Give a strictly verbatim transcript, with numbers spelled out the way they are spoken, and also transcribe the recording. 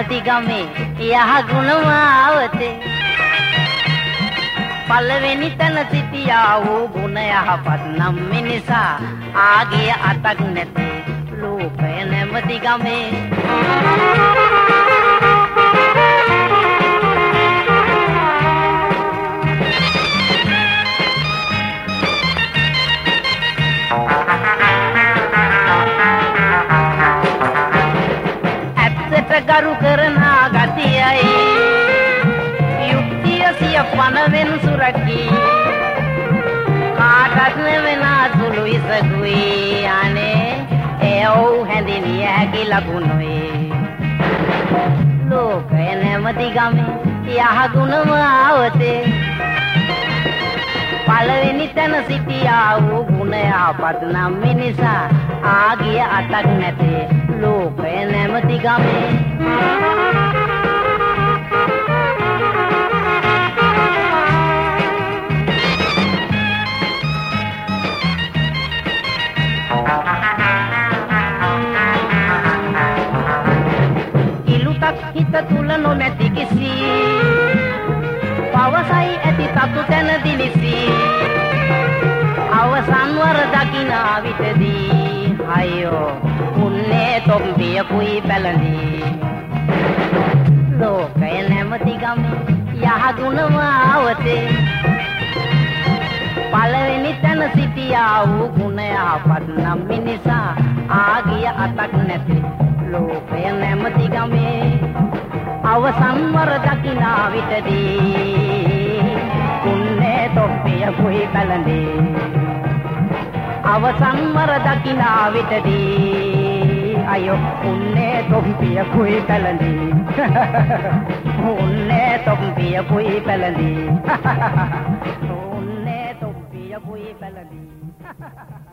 නැමති ගමේ යහ ගුණමාවතේ පළවෙනි තැන සිටියා වූ ගුණ යහපත් නම් මිනිසා ආගිය අතක් නැති ලෝකය නැමති ගමේ ගරු කරන ගතියයි යුක්තිය සිය පනවෙන් සුරකී කාටත් නෙවෙන සුළු ඉසගුයි අනේ ඒ ඔව් හැඳිනිය හැකි ලකුණුයි ලෝකය නැමති ගමේ යහ ගුණමාවතේ පළවෙනි තැන සිටියා වූ ගුණ යහපත් නම් මිනිසා ආගිය අතක් නැතේ ලෝකය නැමති ගමේ ඉලුටක් හිත තුල නොමැති කිසි පවසයි ඇති තතු තැන දිලිසි අවසන් වර දකිනා විටදී අයියෝ උන්නේ තොම්බිය කුයි පැලඳී ලෝකය නැමති ගමේ යහ ගුණමාවතේ පළවෙනි තැන සිටියා වූ ගුණ යහපත් නම් මිනිසා ආගිය අතක් නැති ලෝකය නැමති ගමේ අවසන් වර දකිනා විටදී උන්නේ තොම්බිය කුයි පැලඳී අවසන් වර දකිනා විටදී අයෝ උන්නේ තොම්පිය කුයි පැලඳී උන්නේ තොම්පිය කුයි පැලඳී උන්නේ තොම්පිය කුයි පැලඳී